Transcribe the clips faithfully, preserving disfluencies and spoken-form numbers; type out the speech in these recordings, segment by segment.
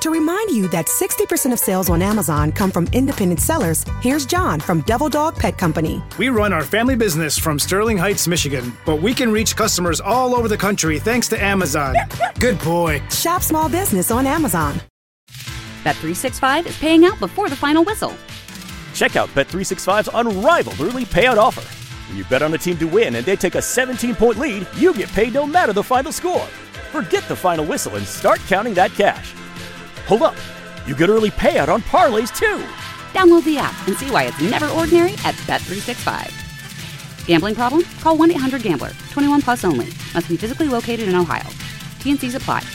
To remind you that sixty percent of sales on Amazon come from independent sellers, here's John from Devil Dog Pet Company. We run our family business from Sterling Heights, Michigan, but we can reach customers all over the country thanks to Amazon. Good boy. Shop small business on Amazon. Bet three sixty-five is paying out before the final whistle. Check out Bet three sixty-five's unrivaled early payout offer. When you bet on a team to win and they take a seventeen-point lead, you get paid no matter the final score. Forget the final whistle and start counting that cash. Hold up. You get early payout on parlays, too. Download the app and see why it's never ordinary at Bet three sixty-five. Gambling problem? Call one eight hundred gambler. twenty-one plus only. Must be physically located in Ohio. T N Cs apply.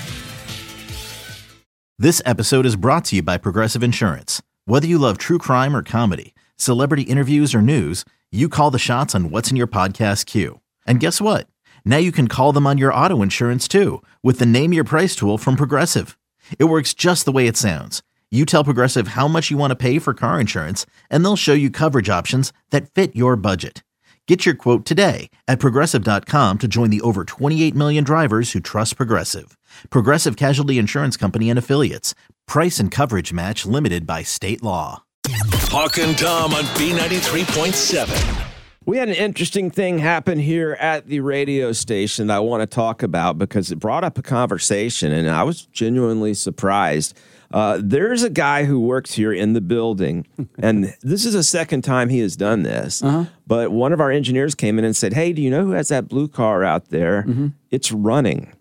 This episode is brought to you by Progressive Insurance. Whether you love true crime or comedy, celebrity interviews or news, you call the shots on what's in your podcast queue. And guess what? Now you can call them on your auto insurance, too, with the Name Your Price tool from Progressive. It works just the way it sounds. You tell Progressive how much you want to pay for car insurance, and they'll show you coverage options that fit your budget. Get your quote today at Progressive dot com to join the over twenty-eight million drivers who trust Progressive. Progressive Casualty Insurance Company and Affiliates. Price and coverage match limited by state law. Hawk and Tom on B ninety-three point seven. We had an interesting thing happen here at the radio station that I want to talk about because it brought up a conversation, and I was genuinely surprised. Uh, there's a guy who works here in the building, and this is the second time he has done this. Uh-huh. But one of our engineers came in and said, "Hey, do you know who has that blue car out there? Mm-hmm. It's running."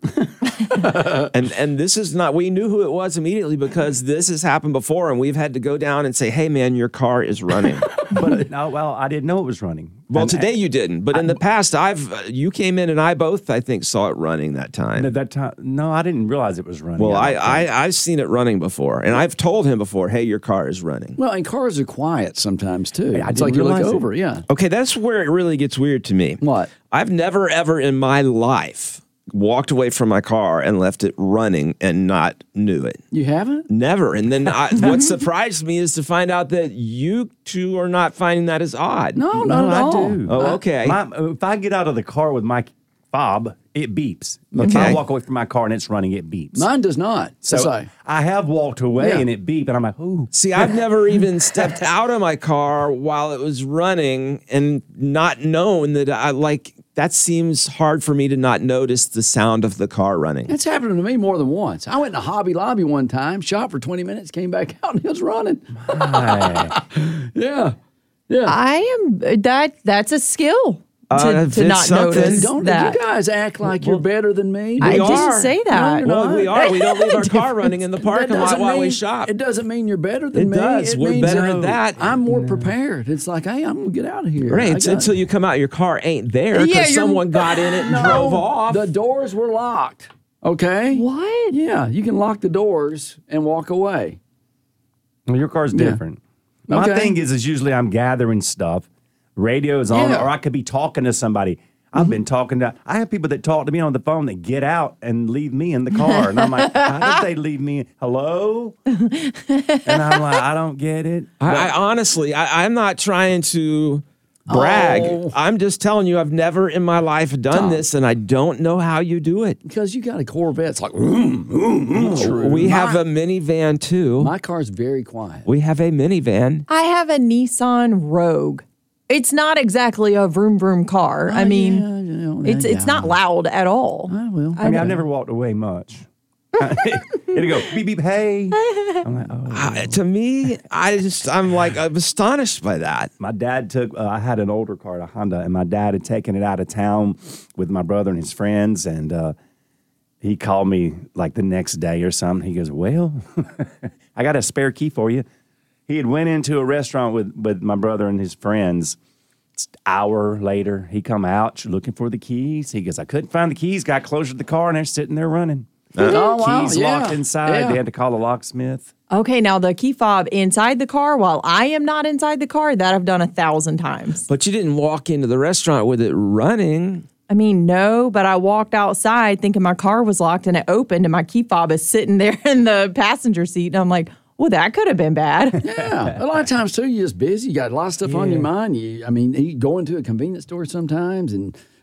and and this is not, we knew who it was immediately because this has happened before, and we've had to go down and say, "Hey, man, your car is running." But no, well, I didn't know it was running. Well, and, today you didn't, but I, in the past, I've uh, you came in and I both, I think, saw it running that time. At that time, no, I didn't realize it was running. Well, I, I I've seen it running before, and I've told him before, "Hey, your car is running." Well, and cars are quiet sometimes too. Hey, it's like you look it. over, yeah. Okay, that's where it really gets weird to me. What? I've never ever in my life walked away from my car and left it running and not knew it. You haven't? Never. And then I, what surprised me is to find out that you two are not finding that as odd. No, not no, at I all. do. Oh, okay. My, if I get out of the car with my fob, it beeps. If Okay. I walk away from my car and it's running, it beeps. Mine does not. So It's like- I have walked away Yeah. and it beeped, and I'm like, ooh. See, I've never even stepped out of my car while it was running and not known that I like. That seems hard for me to not notice the sound of the car running. It's happened to me more than once. I went to Hobby Lobby one time, shopped for twenty minutes, came back out, and it was running. yeah. Yeah. I am that. That's a skill to, Uh, to not something. notice Don't that. you guys act like you're better than me? I We didn't are. say that. No, Well, we are. We don't leave our car running in the parking lot doesn't while we mean- shop. It doesn't mean you're better than It me. does. We're means, better uh, at that. I'm more prepared. It's like, hey, I'm gonna get out of here. Right, I it's got- until you come out, your car ain't there Yeah, because you're- someone got in it and No, drove off. The doors were locked. Okay. What? Yeah, you can lock the doors and walk away. Well, your car's Yeah. different. My Okay. thing is, is usually I'm gathering stuff. Radio is on, Yeah. or I could be talking to somebody. I've been talking to, I have people that talk to me on the phone that get out and leave me in the car. And I'm like, how did they leave me? Hello? And I'm like, I don't get it. I, I honestly, I, I'm not trying to brag. Oh. I'm just telling you, I've never in my life done Tom. this, and I don't know how you do it. Because you got a Corvette. It's like, vroom, vroom, vroom. True. We my, have a minivan too. My car's very quiet. we have a minivan. I have a Nissan Rogue. It's not exactly a vroom vroom car. I Oh, mean, yeah, you know, it's yeah. it's not loud at all. I will. I mean, I've never walked away much. It'll go beep, beep, hey. I'm like, oh. I, to me, I just, I'm like, I'm astonished by that. My dad took, uh, I had an older car, a Honda, and my dad had taken it out of town with my brother and his friends. And uh, he called me like the next day or something. He goes, well, I got a spare key for you. He had went into a restaurant with, with my brother and his friends. It's an hour later, he come out looking for the keys. He goes, I couldn't find the keys. Got closer to the car, and they're sitting there running. Oh, wow, Keys yeah, locked inside. yeah. They had to call a locksmith. Okay, now the key fob inside the car while I am not inside the car, that I've done a thousand times. But you didn't walk into the restaurant with it running. I mean, no, but I walked outside thinking my car was locked and it opened and my key fob is sitting there in the passenger seat. And I'm like, well, that could have been bad. Yeah, a lot of times too, you're just busy. You got a lot of stuff on your mind. You, I mean, you go into a convenience store sometimes and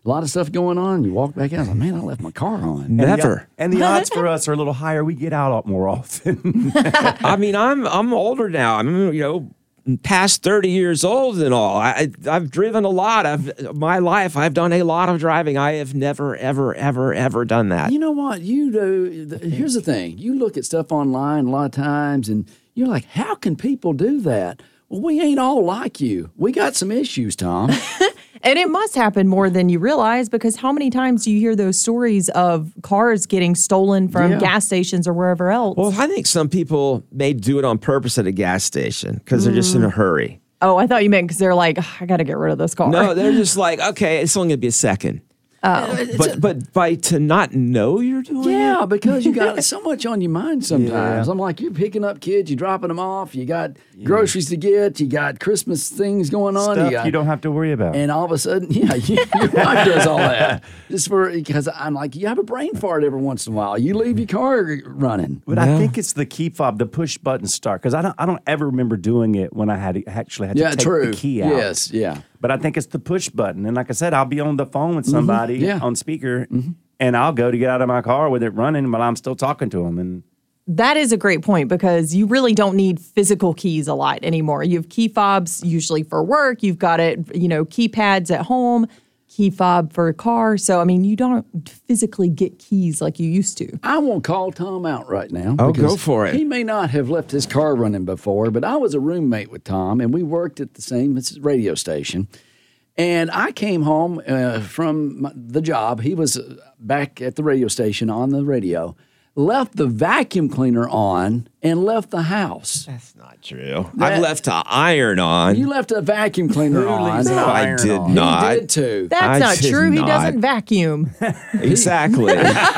a lot of stuff going on. You walk back out, I was like, man, I left my car on. Never. And the, and the odds for us are a little higher. We get out more often. I mean, I'm I'm older now. I'm you know past thirty years old and all. I I've driven a lot. I've my life. I've done a lot of driving. I have never ever ever ever done that. You know what you do? Here's the thing: you look at stuff online a lot of times, and you're like, how can people do that? Well, we ain't all like you. We got some issues, Tom. And it must happen more than you realize, because how many times do you hear those stories of cars getting stolen from Yeah. gas stations or wherever else? Well, I think some people may do it on purpose at a gas station because they're just in a hurry. Oh, I thought you meant because they're like, I got to get rid of this car. No, they're just like, okay, it's only gonna be a second. Oh. But but by to not know you're doing Yeah, it. because you got so much on your mind sometimes. Yeah. I'm like, you're picking up kids, you're dropping them off, you got groceries to get, you got Christmas things going on. Stuff got, you don't have to worry about. And all of a sudden, yeah, you, your wife does all that. Just for because I'm like, you have a brain fart every once in a while. You leave your car running. But I think it's the key fob, the push button start, because I don't, I don't ever remember doing it when I had to, actually had to Yeah, take true. the key out. Yes, yeah. But I think it's the push button. And like I said, I'll be on the phone with somebody Yeah. on speaker, and I'll go to get out of my car with it running while I'm still talking to them. And That is a great point, because you really don't need physical keys a lot anymore. You have key fobs usually for work. You've got it, you know, keypads at home, key fob for a car. So, I mean, you don't physically get keys like you used to. I won't call Tom out right now. Oh, because go for it. He may not have left his car running before, but I was a roommate with Tom, and we worked at the same radio station. And I came home uh, from my, the job. He was uh, back at the radio station on the radio, left the vacuum cleaner on, and left the house. That's not true. That- I've left an iron on. You left a vacuum cleaner on. leaves an No, I iron did on? not. He did too. That's I not did true. He not. doesn't vacuum. Exactly.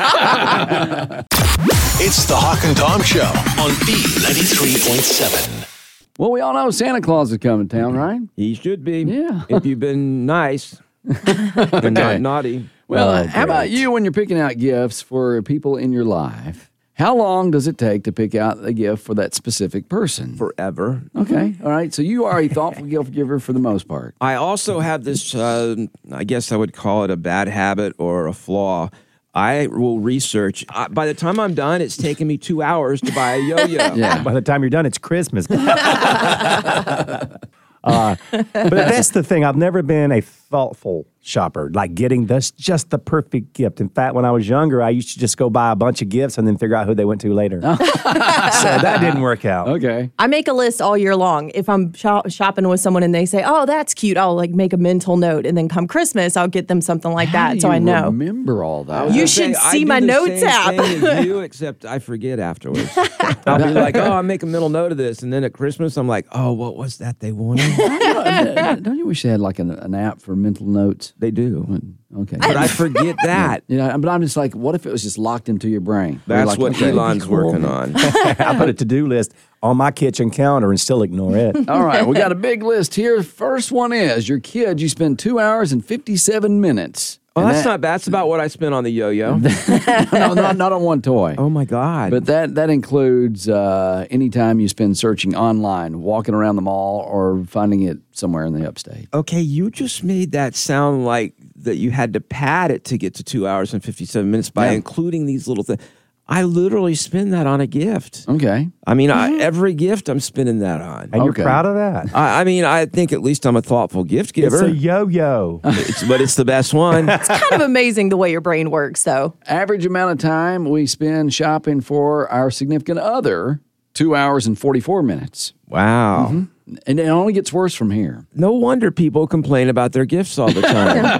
It's the Hawk and Tom Show on B ninety-three point seven. Well, we all know Santa Claus is coming to town, right? He should be. Yeah. If you've been nice and not naughty. Well, Oh, how about great. you when you're picking out gifts for people in your life? How long does it take to pick out a gift for that specific person? Forever. Okay, all right. So you are a thoughtful gift giver for the most part. I also have this, uh, I guess I would call it a bad habit or a flaw. I will research. I, by the time I'm done, it's taken me two hours to buy a yo-yo. Yeah. by the time you're done, it's Christmas. uh, but that's the thing. I've never been a thoughtful shopper, like getting this just the perfect gift. In fact, when I was younger, I used to just go buy a bunch of gifts and then figure out who they went to later. So that didn't work out. Okay. I make a list all year long. If I'm shop- shopping with someone and they say, "Oh, that's cute," I'll like make a mental note, and then come Christmas, I'll get them something like How that, do so you I know. Remember all that. You I was should gonna say, see I my do the notes same app. thing as you, except I forget afterwards. I'll be like, oh, I'll make a mental note of this. And then at Christmas, I'm like, oh, what was that they wanted? Don't you wish they had like an, an app for mental notes? They do. Okay. But I forget that. You know, but I'm just like, what if it was just locked into your brain? You're That's like, what okay, Elon's cool. working on. I put a to-do list on my kitchen counter and still ignore it. All right, we got a big list here. First one is your kid. You spend two hours and fifty-seven minutes. Oh, And that's that- not bad. That's about what I spent on the yo-yo. no, not, not on one toy. Oh, my God. But that that includes uh, any time you spend searching online, walking around the mall, or finding it somewhere in the upstate. Okay, you just made that sound like that you had to pad it to get to two hours and fifty-seven minutes by Yeah. including these little things. I literally spend that on a gift. Okay. I mean, I, every gift I'm spending that on. And you're Okay. proud of that. I, I mean, I think at least I'm a thoughtful gift It's giver. a yo-yo. It's- but it's the best one. It's kind of amazing the way your brain works, though. Average amount of time we spend shopping for our significant other, two hours and forty-four minutes. Wow. And it only gets worse from here. No wonder people complain about their gifts all the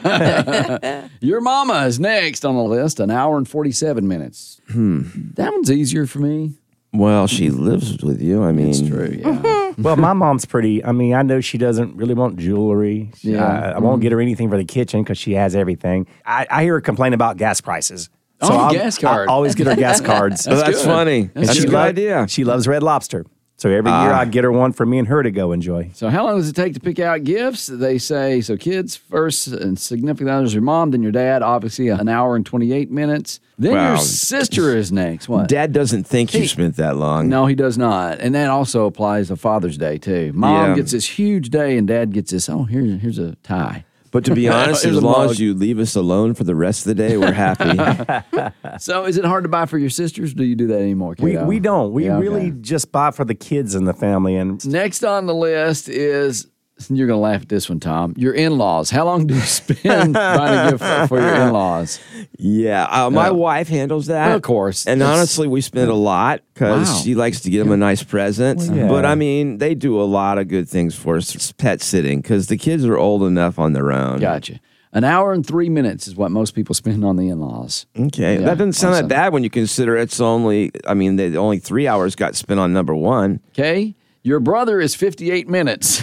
time. Your mama is next on the list, an hour and forty-seven minutes. Hmm. That one's easier for me. Well, she lives with you. I mean, It's true, yeah. Well, my mom's pretty. I mean, I know she doesn't really want jewelry. Yeah. I, I won't get her anything for the kitchen because she has everything. I, I hear her complain about gas prices. Oh, I'll- gas card. I always get her gas cards. Well, that's good. funny. That's That's, she a good lo- idea. She loves Red Lobster. So every year I get her one for me and her to go enjoy. So how long does it take to pick out gifts? They say, so kids first and significant others, your mom, then your dad, obviously an hour and twenty-eight minutes. Then Wow. your sister is next. What? Dad doesn't think you He- spent that long. No, he does not. And that also applies to Father's Day, too. Mom Yeah. gets this huge day and dad gets this, oh, here, here's a tie. But to be honest, Here's as a long mug. as you leave us alone for the rest of the day, we're happy. So is it hard to buy for your sisters? Do you do that anymore, We kiddo? we don't. We Yeah, okay. really just buy for the kids in the family. And Next on the list is, you're going to laugh at this one, Tom, your in-laws. How long do you spend buying a gift for, for your in-laws? Yeah, uh, my Yeah. wife handles that. Well, of course. And It's- honestly, we spend a lot because Wow. she likes to get them a nice present. Well, yeah. But I mean, they do a lot of good things for us. It's pet sitting because the kids are old enough on their own. Gotcha. An hour and three minutes is what most people spend on the in-laws. Okay, Yeah, that doesn't sound that awesome. bad when you consider it's only, I mean, they, only three hours got spent on number one. Okay? Your brother is fifty-eight minutes.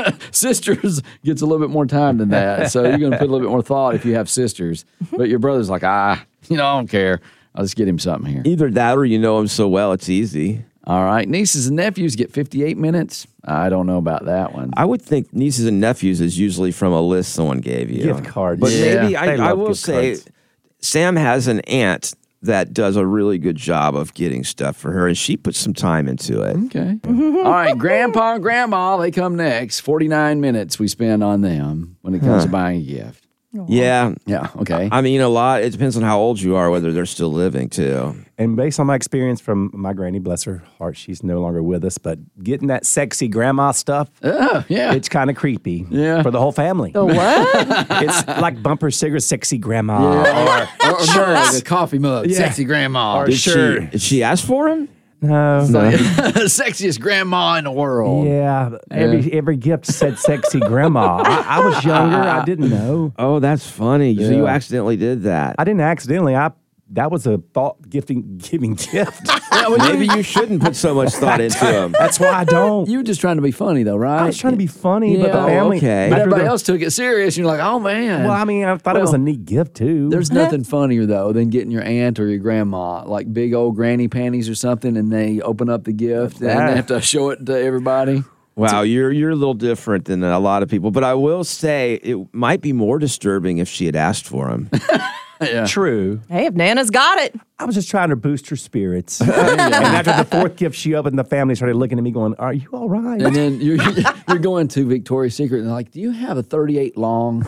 Sisters gets a little bit more time than that. So you're going to put a little bit more thought if you have sisters. But your brother's like, ah, you know, I don't care. I'll just get him something here. Either that or you know them so well, it's easy. All right. Nieces and nephews get fifty-eight minutes. I don't know about that one. I would think nieces and nephews is usually from a list someone gave you. gift cards. But Yeah. maybe They I, I love will gift say, cards. Sam has an aunt that does a really good job of getting stuff for her, and she puts some time into it. Okay. All right. Grandpa and grandma, they come next. forty-nine minutes we spend on them when it comes to buying a gift. Yeah. Yeah. Okay. I mean, a lot. It depends on how old you are, whether they're still living, too. And based on my experience from my granny, bless her heart, she's no longer with us, but getting that sexy grandma stuff, Oh, yeah. it's kind of creepy Yeah. for the whole family. The what? It's like bumper stickers, sexy grandma. Yeah. Or, or, or mug, a coffee mug. Yeah. Sexy grandma. Or Did sure. she, did she ask for him? No. Sexiest grandma in the world. Yeah, every every gift said sexy grandma. I, I was younger. I didn't know. Oh, that's funny. So you Yeah. accidentally did that. I didn't accidentally. I that was a thought gifting giving gift. Maybe you shouldn't put so much thought into them. That's why I don't. You were just trying to be funny, though, right? I was trying to be funny, but Yeah. the family. okay. But after everybody the- else took it serious. You're like, oh, man. Well, I mean, I thought it was a Well, neat gift too. There's nothing funnier, though, than getting your aunt or your grandma, like big old granny panties or something, and they open up the gift and that? they have to show it to everybody. Wow, you're you're a little different than a lot of people, but I will say it might be more disturbing if she had asked for him. Yeah. true. Hey, if Nana's got it. I was just trying to boost her spirits. And after the fourth gift she opened, the family started looking at me, going, "Are you all right?" And then you're, you're going to Victoria's Secret and they're like, do you have a thirty-eight long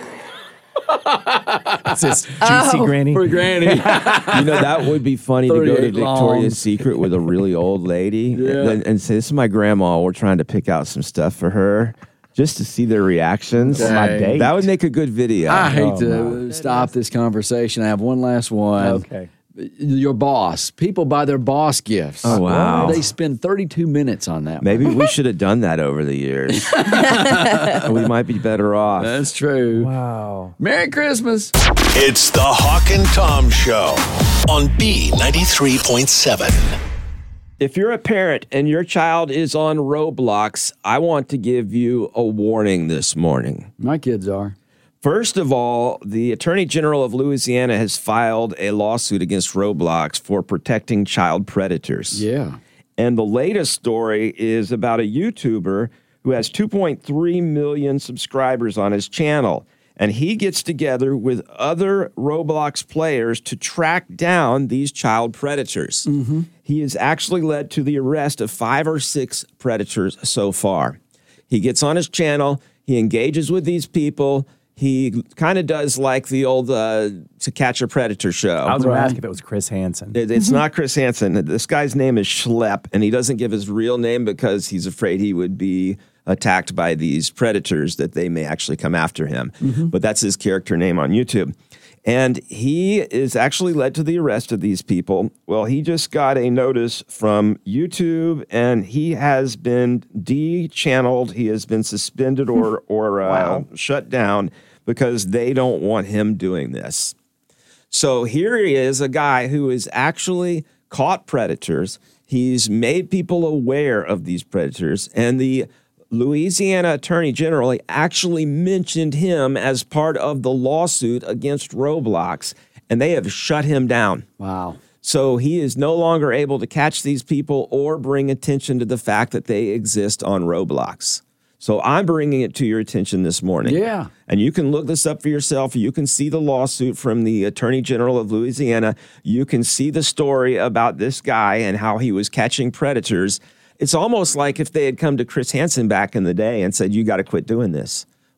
It's this juicy granny. for Granny? You know, that would be funny to go to thirty-eight long. Victoria's Secret with a really old lady Yeah. and, and say, "This is my grandma. We're trying to pick out some stuff for her." Just to see their reactions. Okay. My date. That would make a good video. I hate Oh, to stop this conversation. I have one last one. Okay. Your boss. People buy their boss gifts. Oh, wow. They spend thirty-two minutes on that. Maybe we should have done that over the years. We might be better off. That's true. Wow. Merry Christmas. It's the Hawk and Tom Show on B ninety-three point seven. If you're a parent and your child is on Roblox, I want to give you a warning this morning. My kids are. First of all, the Attorney General of Louisiana has filed a lawsuit against Roblox for protecting child predators. Yeah. And the latest story is about a YouTuber who has two point three million subscribers on his channel. And he gets together with other Roblox players to track down these child predators. Mm-hmm. He has actually led to the arrest of five or six predators so far. He gets on his channel, he engages with these people. He kind of does like the old uh, To Catch a Predator show. I was going Right. to ask if it was Chris Hansen. It- It's not Chris Hansen. This guy's name is Schlepp, and he doesn't give his real name because he's afraid he would be attacked by these predators, that they may actually come after him. But that's his character name on YouTube. And he is actually led to the arrest of these people. Well, he just got a notice from YouTube, and he has been de-channeled. He has been suspended or, or uh, Wow. shut down because they don't want him doing this. So here he is, a guy who has actually caught predators. He's made people aware of these predators, and the Louisiana Attorney General actually mentioned him as part of the lawsuit against Roblox, and they have shut him down. Wow. So he is no longer able to catch these people or bring attention to the fact that they exist on Roblox. So I'm bringing it to your attention this morning. Yeah. And you can look this up for yourself. You can see the lawsuit from the Attorney General of Louisiana. You can see the story about this guy and how he was catching predators. It's almost like if they had come to Chris Hansen back in the day and said, you got to quit doing this.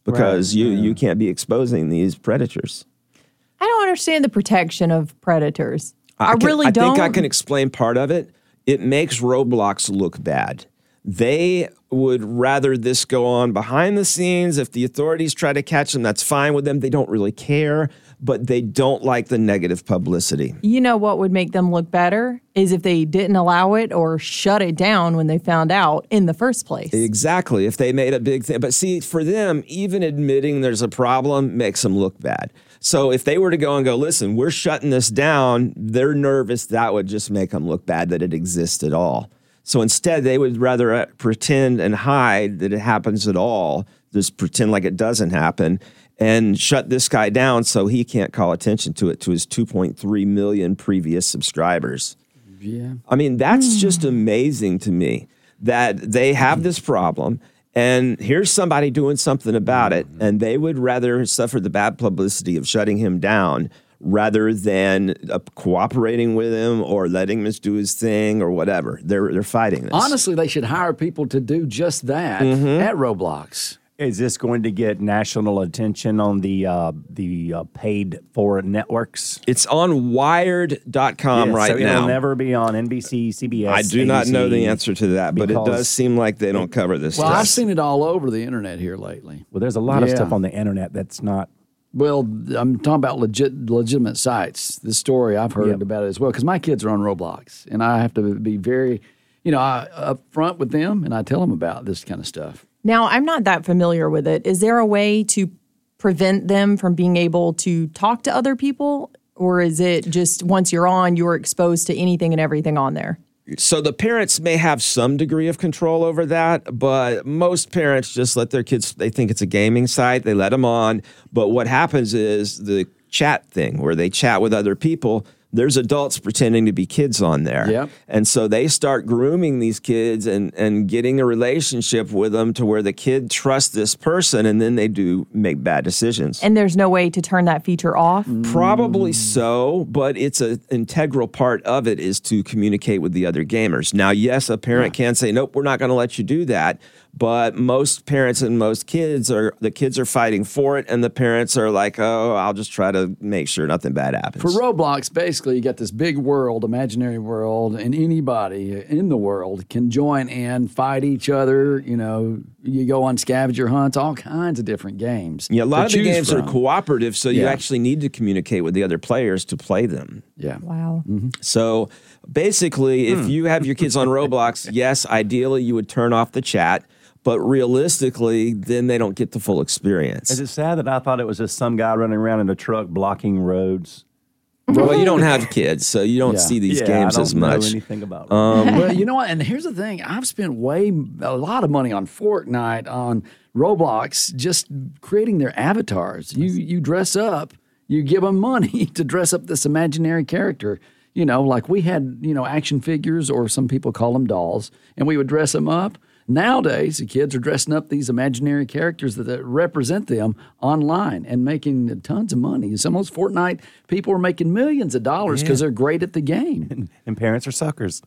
because Right, you, yeah. you can't be exposing these predators. I don't understand the protection of predators. I, can- really I don't. think I can explain part of it. It makes Roblox look bad. They would rather this go on behind the scenes. If the authorities try to catch them, that's fine with them. They don't really care, but they don't like the negative publicity. You know what would make them look better is if they didn't allow it or shut it down when they found out in the first place. Exactly. If they made a big thing. But see, for them, even admitting there's a problem makes them look bad. So if they were to go and go, listen, we're shutting this down, they're nervous. That would just make them look bad that it exists at all. So instead, they would rather uh, pretend and hide that it happens at all, just pretend like it doesn't happen, and shut this guy down so he can't call attention to it to his two point three million previous subscribers. Yeah. I mean, that's just amazing to me that they have this problem and here's somebody doing something about it, and they would rather suffer the bad publicity of shutting him down rather than uh, cooperating with him or letting him do his thing or whatever. They're they're fighting this. Honestly, they should hire people to do just that Mm-hmm. at Roblox. Is this going to get national attention on the uh, the uh, paid for networks? It's on wired dot com Yeah, right so now. It'll never be on N B C, C B S. I do not A B C, know the answer to that, but it because- does seem like they don't cover this Well, stuff. I've seen it all over the internet here lately. Well, there's a lot of Yeah. stuff on the internet that's not. Well, I'm talking about legit, legitimate sites. This story I've heard Yep. about it as well because my kids are on Roblox, and I have to be very, you know, I, upfront with them, and I tell them about this kind of stuff. Now, I'm not that familiar with it. Is there a way to prevent them from being able to talk to other people? Or is it just once you're on, you're exposed to anything and everything on there? So the parents may have some degree of control over that, but most parents just let their kids, they think it's a gaming site, they let them on. But what happens is the chat thing where they chat with other people, there's adults pretending to be kids on there. Yep. And so they start grooming these kids and, and getting a relationship with them to where the kid trusts this person, and then they do make bad decisions. And there's no way to turn that feature off? Probably so, but it's an integral part of it is to communicate with the other gamers. Now, yes, a parent can say, nope, we're not going to let you do that. But most parents and most kids are, the kids are fighting for it, and the parents are like, oh, I'll just try to make sure nothing bad happens. For Roblox, basically, you got this big world, imaginary world, and anybody in the world can join in, fight each other. You know, you go on scavenger hunts, all kinds of different games. Yeah, a lot to of the choose games from. are cooperative, so you Yeah. actually need to communicate with the other players to play them. Yeah. Wow. So basically, Hmm. if you have your kids on Roblox, yes, ideally you would turn off the chat, but realistically, then they don't get the full experience. Is it sad that I thought it was just some guy running around in a truck blocking roads? Well, you don't have kids, so you don't Yeah. see these Yeah, games I don't as much. know anything about it. Well, you know what? And here's the thing: I've spent way a lot of money on Fortnite, on Roblox, just creating their avatars. You you dress up, you give them money to dress up this imaginary character. You know, like we had, you know, action figures, or some people call them dolls, and we would dress them up. Nowadays, the kids are dressing up these imaginary characters that, that represent them online and making tons of money. Some of those Fortnite people are making millions of dollars because they're great at the game. And parents are suckers.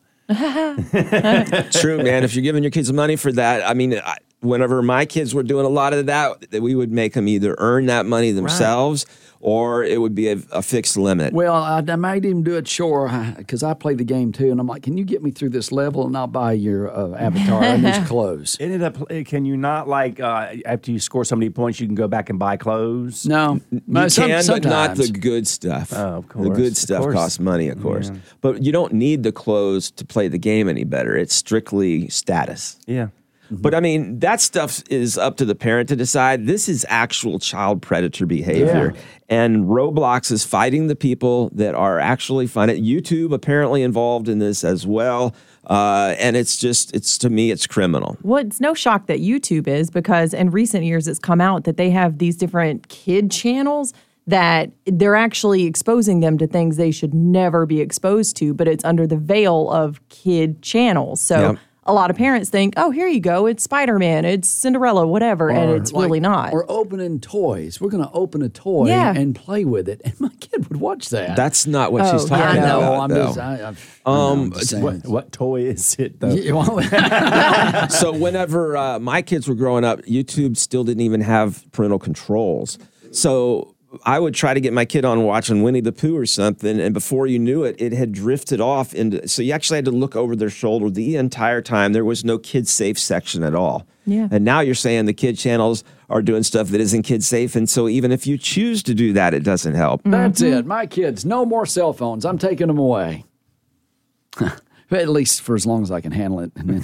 True, man. If you're giving your kids money for that, I mean, I, whenever my kids were doing a lot of that, that we would make them either earn that money themselves or it would be a, a fixed limit. Well, I, I made him do it, sure, because I play the game too, and I'm like, can you get me through this level and I'll buy your uh, avatar and these clothes? It ended up. Can you not like uh, after you score so many points, you can go back and buy clothes? No, You no, some- can, but not the sometimes. good stuff. Oh, of The course, good of stuff course. costs money, of course. But you don't need the clothes to play the game any better. It's strictly status. Yeah. But I mean, that stuff is up to the parent to decide. This is actual child predator behavior. Yeah. And Roblox is fighting the people that are actually finding it. YouTube apparently involved in this as well. Uh, and it's just, it's to me, it's criminal. Well, it's no shock that YouTube is, because in recent years it's come out that they have these different kid channels that they're actually exposing them to things they should never be exposed to, but it's under the veil of kid channels. So Yep. a lot of parents think, oh, here you go, it's Spider-Man, it's Cinderella, whatever, and Or it's like- really not. Or opening toys. We're going to open a toy Yeah. and play with it. And my kid would watch that. That's not what Oh, she's talking I know. about. I'm though. just, I, I, I know, Um, I'm just saying. What, what toy is it, though? Yeah, well, So whenever uh, my kids were growing up, YouTube still didn't even have parental controls. So I would try to get my kid on watching Winnie the Pooh or something, and before you knew it, it had drifted off into. So you actually had to look over their shoulder the entire time. There was no kid safe section at all. Yeah. And now you're saying the kid channels are doing stuff that isn't kid safe, and so even if you choose to do that, it doesn't help. that's it. My kids, no more cell phones. I'm taking them away. At least for as long as I can handle it. And then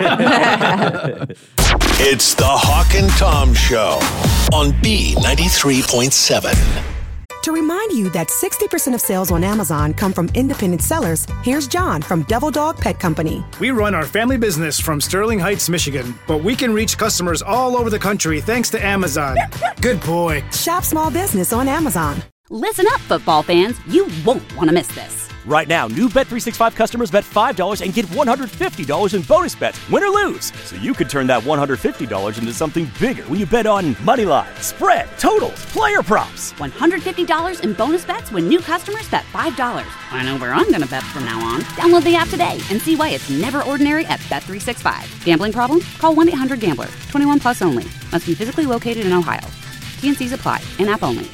It's the Hawk and Tom Show on B ninety-three point seven. To remind you that sixty percent of sales on Amazon come from independent sellers, here's John from Devil Dog Pet Company. We run our family business from Sterling Heights, Michigan, but we can reach customers all over the country thanks to Amazon. Good boy. Shop small business on Amazon. Listen up, football fans. You won't want to miss this. Right now, new Bet three sixty-five customers bet five dollars and get one hundred fifty dollars in bonus bets, win or lose. So you could turn that one hundred fifty dollars into something bigger when you bet on money line, spread, totals, player props. one hundred fifty dollars in bonus bets when new customers bet five dollars. I know where I'm going to bet from now on. Download the app today and see why it's never ordinary at Bet three sixty-five. Gambling problem? Call one eight hundred gambler. twenty-one plus only. Must be physically located in Ohio. T N Cs apply. In-app only.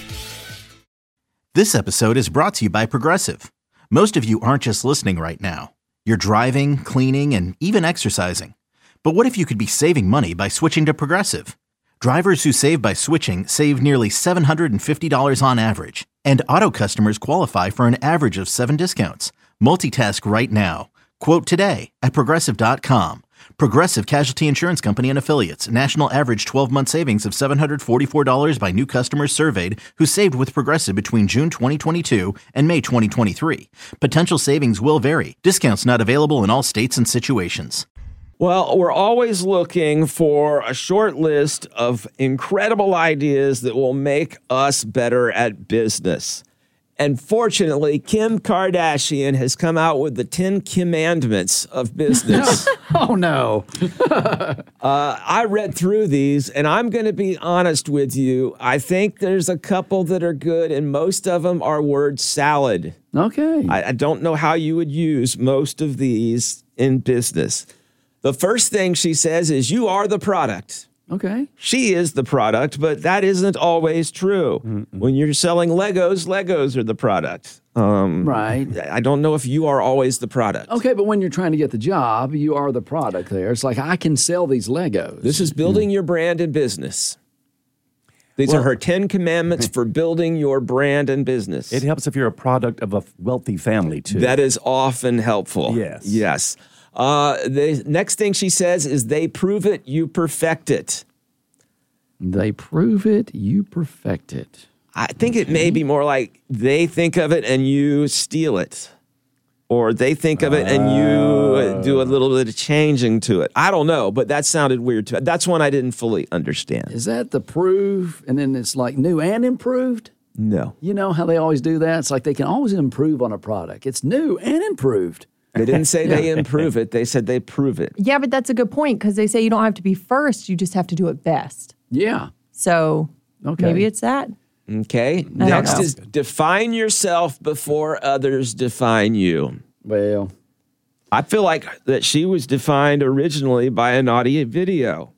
This episode is brought to you by Progressive. Most of you aren't just listening right now. You're driving, cleaning, and even exercising. But what if you could be saving money by switching to Progressive? Drivers who save by switching save nearly seven hundred fifty dollars on average. And auto customers qualify for an average of seven discounts. Multitask right now. Quote today at Progressive dot com. Progressive Casualty Insurance Company and Affiliates. National average twelve-month savings of seven hundred forty-four dollars by new customers surveyed who saved with Progressive between June twenty twenty-two and May twenty twenty-three. Potential savings will vary. Discounts not available in all states and situations. Well, we're always looking for a short list of incredible ideas that will make us better at business. And fortunately, Kim Kardashian has come out with the Ten Commandments of business. oh, no. uh, I read through these, and I'm going to be honest with you. I think there's a couple that are good, and most of them are word salad. Okay. I, I don't know how you would use most of these in business. The first thing she says is, you are the product. Okay. She is the product, but that isn't always true. Mm-mm. When you're selling Legos, Legos are the product. Um, right. I don't know if you are always the product. Okay, but when you're trying to get the job, you are the product there. It's like, I can sell these Legos. This is building mm. your brand and business. These well, are her ten commandments for building your brand and business. It helps if you're a product of a wealthy family, too. That is often helpful. Yes. Yes. Uh, the next thing she says is, they prove it, you perfect it. They prove it, you perfect it. I think it may be more like, they think of it and you steal it. Or they think of it and you do a little bit of changing to it. I don't know, but that sounded weird to me. That's one I didn't fully understand. Is that the prove and then it's like new and improved? No. You know how they always do that? It's like they can always improve on a product. It's new and improved. They didn't say yeah. they improve it. They said they prove it. Yeah, but that's a good point because they say you don't have to be first. You just have to do it best. Yeah. So okay. maybe it's that. Okay. I Next is define yourself before others define you. Well, I feel like that she was defined originally by an audio video.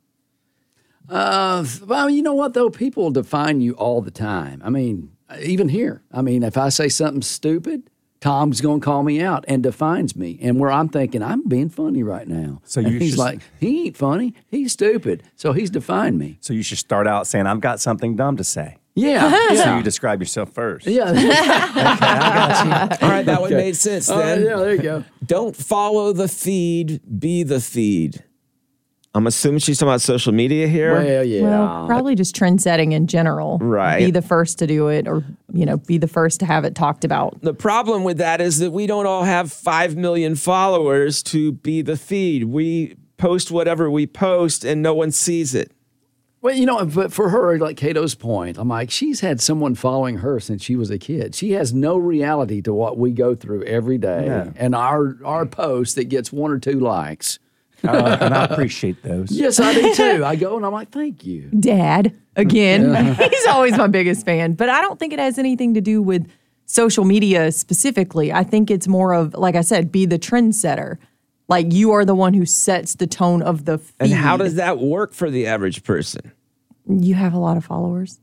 Uh, well, you know what, though? People define you all the time. I mean, even here. I mean, if I say something stupid, Tom's going to call me out and defines me. And where I'm thinking, I'm being funny right now. So you he's should, like, he ain't funny. He's stupid. So he's defined me. So you should start out saying, I've got something dumb to say. Yeah. yeah. So you describe yourself first. Yeah. Okay, I got you. All right, that one okay. made sense then. Uh, yeah, there you go. Don't follow the feed, be the feed. I'm assuming she's talking about social media here. Well, yeah. Well, probably just trend setting in general. Right. Be the first to do it or, you know, be the first to have it talked about. The problem with that is that we don't all have five million followers to be the feed. We post whatever we post and no one sees it. Well, you know, but for her, like Cato's point, I'm like, she's had someone following her since she was a kid. She has no reality to what we go through every day. Yeah. And our, our post that gets one or two likes. Uh, and I appreciate those. Yes, I do too. I go and I'm like, thank you. Dad, again. He's always my biggest fan. But I don't think it has anything to do with social media specifically. I think it's more of, like I said, be the trendsetter. Like you are the one who sets the tone of the feed. And how does that work for the average person? You have a lot of followers.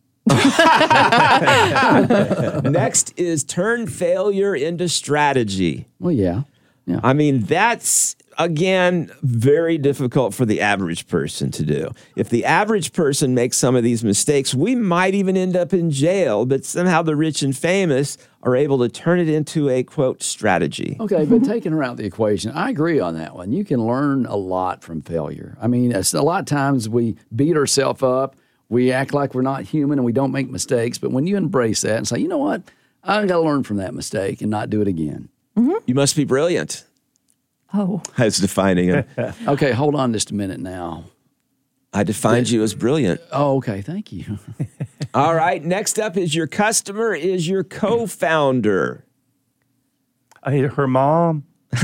Next is turn failure into strategy. Well, yeah. Yeah. I mean, that's, again, very difficult for the average person to do. If the average person makes some of these mistakes, we might even end up in jail, but somehow the rich and famous are able to turn it into a, quote, strategy. Okay, but taking her out of the equation, I agree on that one. You can learn a lot from failure. I mean, it's, a lot of times we beat ourselves up, we act like we're not human and we don't make mistakes, but when you embrace that and say, you know what, I got to learn from that mistake and not do it again. Mm-hmm. You must be brilliant. Oh. I was defining it. Okay, hold on just a minute now. I defined you as brilliant. Oh, okay, thank you. All right, next up is your customer is your co-founder. Uh, her mom.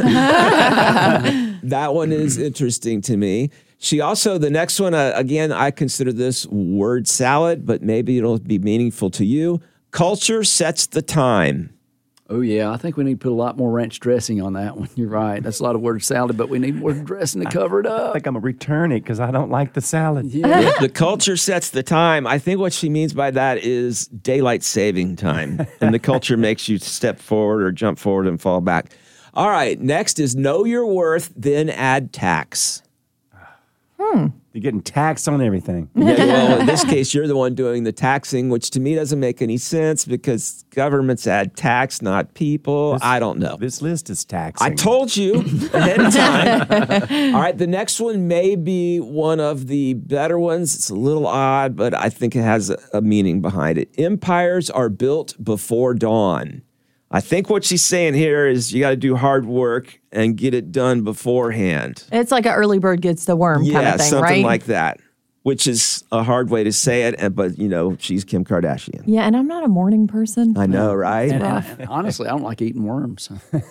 That one is interesting to me. She also, the next one, uh, again, I consider this word salad, but maybe it'll be meaningful to you. Culture sets the time. Oh, yeah. I think we need to put a lot more ranch dressing on that one. You're right. That's a lot of word salad, but we need more dressing to cover it up. I think I'm going to return it because I don't like the salad. Yeah. The culture sets the time. I think what she means by that is daylight saving time. And the culture makes you step forward or jump forward and fall back. All right. Next is know your worth, then add tax. Hmm. You're getting taxed on everything. Yeah, well, in this case, you're the one doing the taxing, which to me doesn't make any sense because governments add tax, not people. This, I don't know. This list is taxing. I told you ahead of time. All right, the next one may be one of the better ones. It's a little odd, but I think it has a, a meaning behind it. Empires are built before dawn. I think what she's saying here is you got to do hard work and get it done beforehand. It's like an early bird gets the worm yeah, kind of thing, something right? like that, which is a hard way to say it. And, but, you know, she's Kim Kardashian. Yeah, and I'm not a morning person. I know, right? And, and honestly, I don't like eating worms.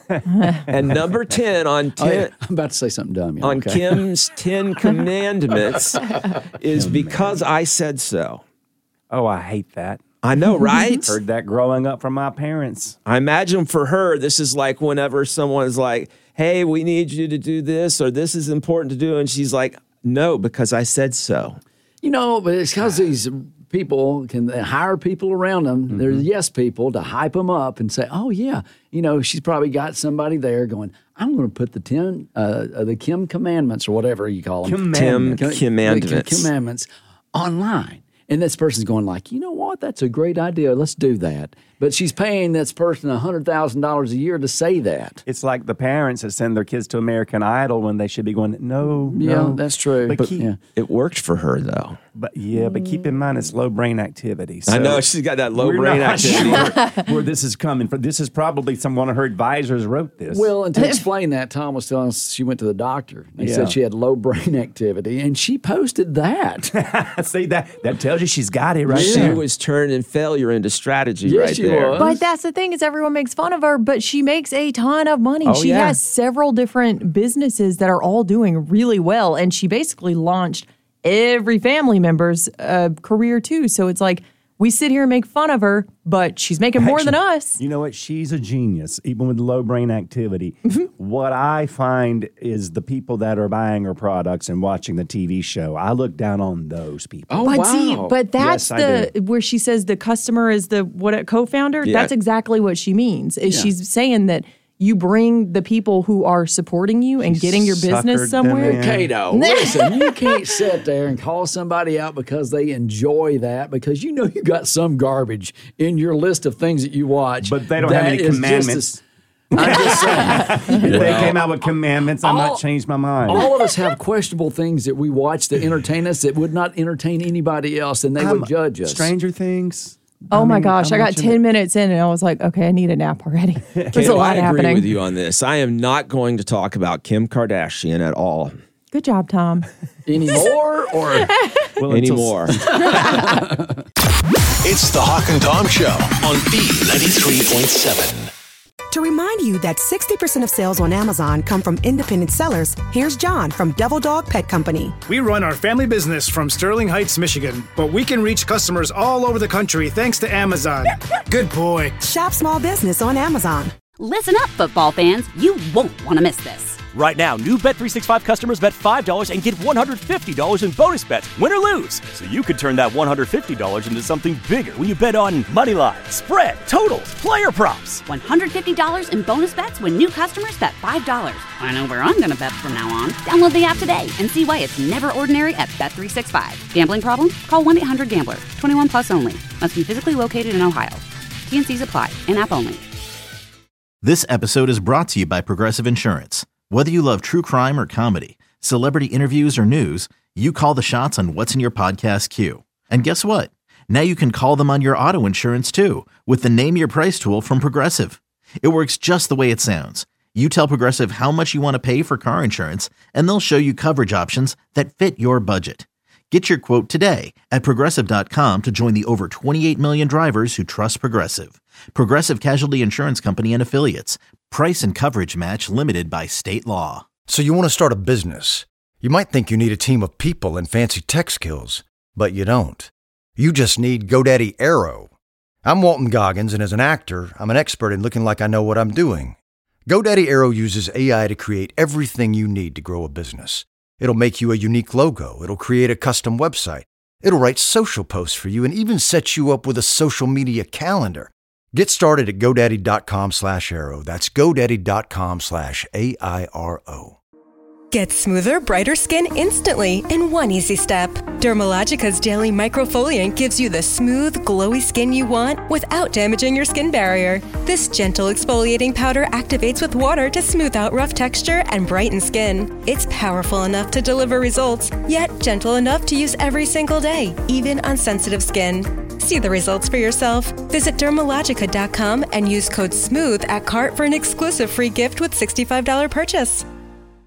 And number ten on ten, Oh, yeah. I'm about to say something dumb. Yeah, on okay. Kim's Ten Commandments is because I said so. Oh, I hate that. I know, right? Heard that growing up from my parents. I imagine for her, this is like whenever someone's like, hey, we need you to do this, or this is important to do. And she's like, no, because I said so. You know, but it's because these people can hire people around them. Mm-hmm. They're yes people to hype them up and say, oh, yeah. You know, she's probably got somebody there going, I'm going to put the ten, uh, uh, the Kim Commandments or whatever you call them. Tim Kim Commandments. The Commandments online. And this person's going like, you know what? That's a great idea. Let's do that. But she's paying this person one hundred thousand dollars a year to say that. It's like the parents that send their kids to American Idol when they should be going, no, Yeah, no. that's true. But, But, keep, yeah. It worked for her, though. but yeah, but keep in mind it's low brain activity. So I know she's got that low we're brain not activity. sure where this is coming from. This is probably some one of her advisors wrote this. Well, and to explain that, Tom was telling us she went to the doctor. They Yeah. said she had low brain activity, and she posted that. See, that that tells you she's got it right She there. was turning failure into strategy Yes, right she there. was. But that's the thing is everyone makes fun of her, but she makes a ton of money. Oh, she yeah. has several different businesses that are all doing really well, and she basically launched every family member's uh, career too. So it's like we sit here and make fun of her, but she's making more than Actually, us. You know what? She's a genius, even with low brain activity. Mm-hmm. What I find is the people that are buying her products and watching the T V show, I look down on those people. Oh, But wow. see, but that's Yes, I the where she says the customer is the what a co-founder. Yeah. That's exactly what she means. Is Yeah. she's saying that you bring the people who are supporting you and She getting your suckered business them somewhere. in. Kato, listen, you can't sit there and call somebody out because they enjoy that because you know you got some garbage in your list of things that you watch. But they don't have that any is just commandments. as- I'm just saying. If they came out with commandments, I all- might change my mind. All of us have questionable things that we watch that entertain us that would not entertain anybody else, and they I'm- would judge us. Stranger Things. Oh I my mean, gosh, I'm I got watching ten it. minutes in and I was like, okay, I need a nap already. There's Kato, a lot I agree happening. with you on this. I am not going to talk about Kim Kardashian at all Good job, Tom. Anymore or Well, until- anymore. It's the Hawk and Tom Show on B ninety-three point seven. To remind you that sixty percent of sales on Amazon come from independent sellers, here's John from Devil Dog Pet Company. We run our family business from Sterling Heights, Michigan, but we can reach customers all over the country thanks to Amazon. Good boy. Shop small business on Amazon. Listen up, football fans. You won't want to miss this. Right now, new Bet three sixty-five customers bet five dollars and get one hundred fifty dollars in bonus bets, win or lose. So you could turn that one hundred fifty dollars into something bigger when you bet on money line, spread, totals, player props. one hundred fifty dollars in bonus bets when new customers bet five dollars. I know where I'm going to bet from now on. Download the app today and see why it's never ordinary at Bet three sixty-five. Gambling problem? Call one eight hundred gambler. twenty-one plus only. Must be physically located in Ohio. T N Cs apply. In-app only. This episode is brought to you by Progressive Insurance. Whether you love true crime or comedy, celebrity interviews or news, you call the shots on what's in your podcast queue. And guess what? Now you can call them on your auto insurance too with the Name Your Price tool from Progressive. It works just the way it sounds. You tell Progressive how much you want to pay for car insurance, and they'll show you coverage options that fit your budget. Get your quote today at Progressive dot com to join the over twenty-eight million drivers who trust Progressive. Progressive Casualty Insurance Company and Affiliates. Price and coverage match limited by state law. So you want to start a business. You might think you need a team of people and fancy tech skills, but you don't. You just need GoDaddy Aero. I'm Walton Goggins, and as an actor, I'm an expert in looking like I know what I'm doing. GoDaddy Aero uses A I to create everything you need to grow a business. It'll make you a unique logo. It'll create a custom website. It'll write social posts for you and even set you up with a social media calendar. Get started at GoDaddy.com slash Aero. That's GoDaddy.com slash A I R O. Get smoother, brighter skin instantly in one easy step. Dermalogica's Daily Microfoliant gives you the smooth, glowy skin you want without damaging your skin barrier. This gentle exfoliating powder activates with water to smooth out rough texture and brighten skin. It's powerful enough to deliver results, yet gentle enough to use every single day, even on sensitive skin. See the results for yourself. Visit Dermalogica dot com and use code SMOOTH at cart for an exclusive free gift with sixty-five dollars purchase.